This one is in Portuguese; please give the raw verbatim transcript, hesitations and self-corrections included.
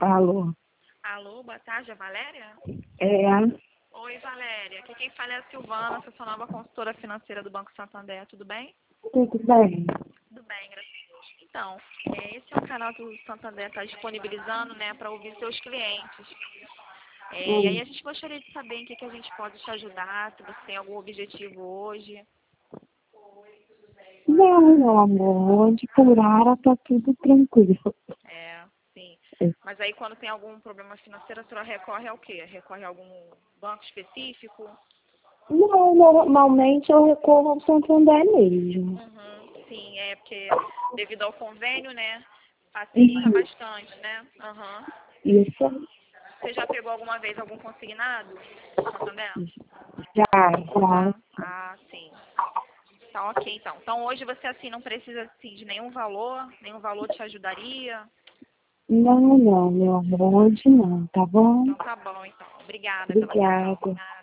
Alô? Alô, boa tarde, é Valéria? É, Oi, Valéria. Aqui quem fala é a Silvana, sou sua nova consultora financeira do Banco Santander, tudo bem? tudo bem? Tudo bem, graças a Deus. Então, é, esse é um canal que o Santander está disponibilizando, né, para ouvir seus clientes. É, e aí Hum. a gente gostaria de saber em que, que a gente pode te ajudar, se você tem algum objetivo hoje. Não, meu amor, onde por ara tá tudo tranquilo. É, sim. É. Mas aí quando tem algum problema financeiro, a senhora recorre ao quê? Recorre a algum banco específico? Não, normalmente eu recorro ao Santander mesmo. Uhum, sim, é porque devido ao convênio, né, facilita Isso, bastante, né? Uhum. isso aí. Você já pegou alguma vez algum consignado no Santander? Já, já. Já? Ah, sim. Tá ok, então. Então hoje você, assim, não precisa, assim, de nenhum valor? Nenhum valor te ajudaria? Não, não, meu amor, hoje não, tá bom? Então tá bom, então. Obrigada pela atenção. Obrigada. Nada.